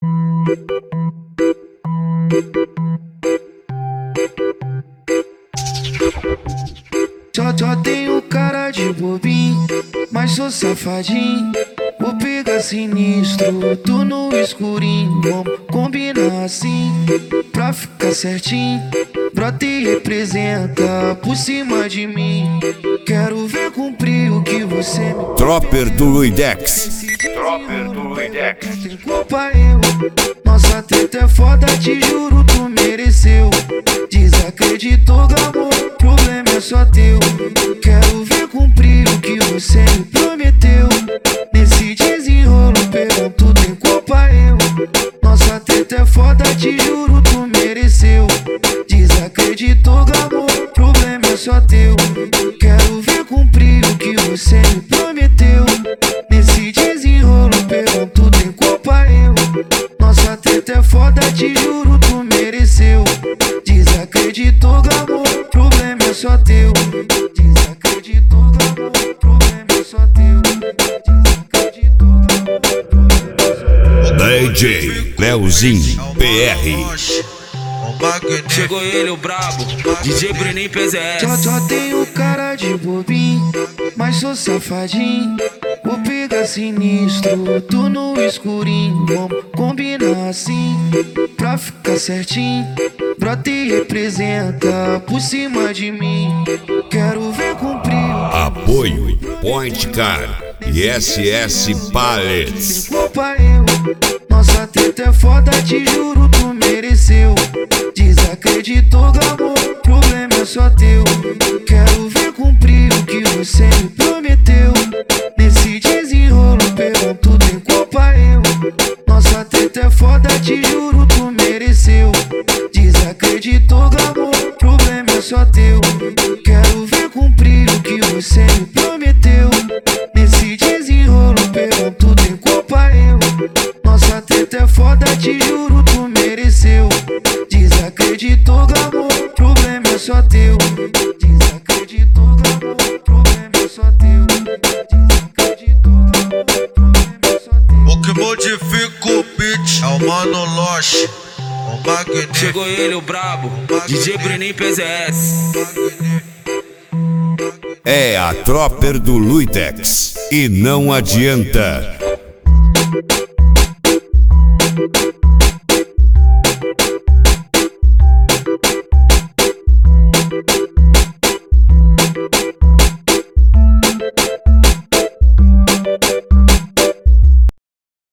Só tenho cara de bobinho, mas sou safadinho. Vou pegar sinistro, tu no escurinho. Vamos combinar assim, pra ficar certinho. Brota e representa por cima de mim. Quero ver cumprir o que você me... Tropper do Luidex. Tropper do Luidex. Tem culpa eu, nossa treta é foda, te juro tu mereceu. Desacreditou, gamou, problema é só teu. Quero ver cumprir o que você me prometeu. Nesse desenrolo, pergunto, tem culpa eu. Nossa treta é foda, te juro tu mereceu. Desacreditou, gamou, problema é só teu. Quero ver cumprir o que você me prometeu. Nesse desenrolo, pergunto, tem culpa eu. Nossa treta é foda, te juro tu mereceu. Desacreditou, gamou, problema é só teu. Desacreditou, gamou, problema é só teu. Desacreditou, gamou, problema é só teu. DJ Leozinho PR. Chegou ele, o brabo, DJ Breninho PZS. Só tenho cara de bobinho, mas sou safadinho. Vou pegar sinistro, tu no escurinho. Vamos combinar assim, pra ficar certinho. Brota e representa por cima de mim. Quero ver cumprir. Apoio Point Car e SS Pallets. Tem culpa eu, nossa treta é foda, te juro tu mereceu. Desacreditou, gamou, problema é só teu. Quero ver cumprir o que você me prometeu. Nesse desenrolo, pergunto, tem culpa eu. Nossa treta é foda, te juro tu mereceu. Desacreditou, gamou, problema é só teu. Quero ver cumprir o que você me prometeu. Nesse desenrolo, pergunto, tem culpa eu. Nossa treta é foda, te juro tu mereceu. Desacreditou, gamou, problema é só teu. Desacreditou, gamou, problema é só teu. Desacreditou, gamou, problema é só teu. O que modifica o beat é o Mano Loche, o Magneto. Chegou ele, o brabo, DJ Breninho PZS. É a Tropper do Luidex. E não adianta.